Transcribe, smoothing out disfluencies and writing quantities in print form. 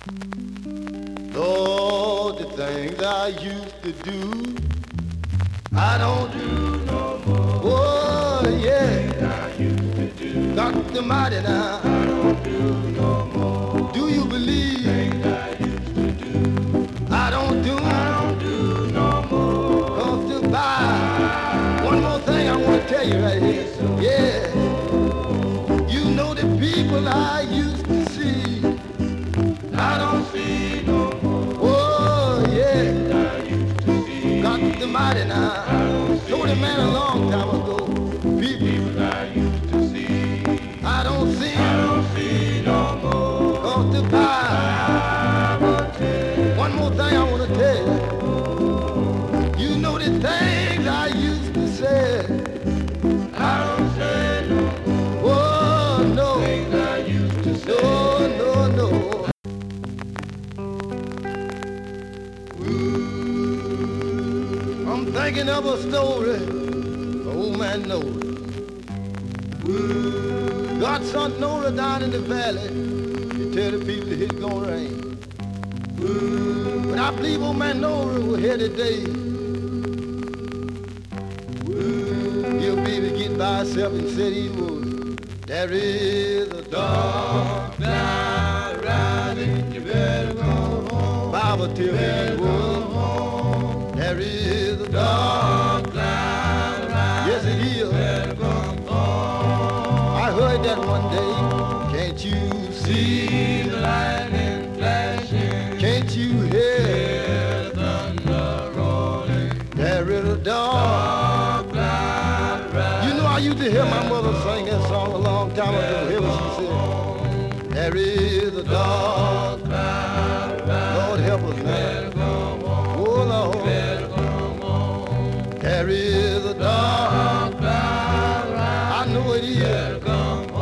Lord, the things I used to do, I don't do no more. Oh, yeah. Things I used to do. Dr. Mighty now. I don't do no more. Do you believe? Things I used to do. I don't do no more. Cause to buy. One more thing I want to tell you right here. Yeah. You know the people I used to see. I don't see no more. Oh, yeah. Got the mighty now. Told a man a long time ago. People I used to see. I don't see no more. Cause to buy. One more thing I want to tell you. You know the things I used to say. I don't say no more. Oh, no. Things I used to say. No, no, no. I'm thinking of a story, old man knows. Got something over down in the valley. You tell the people it's gonna rain. But I believe old man Nora will here today. He'll be able to get by himself and say these words. There is a dark cloud rising, you better go home. Bible tells me these words. There is a dark cloud rising. Yes, it is. I heard that one day. Can't you see the lightning flashing? Can't you hear the thunder rolling? There is a dark cloud rising. You know, I used to hear my mother sing that song a long time ago. Hear what she said. There is a dark cloud rising. Lord help us now. Oh, Lord. There is a dark cloud rising. I know it is.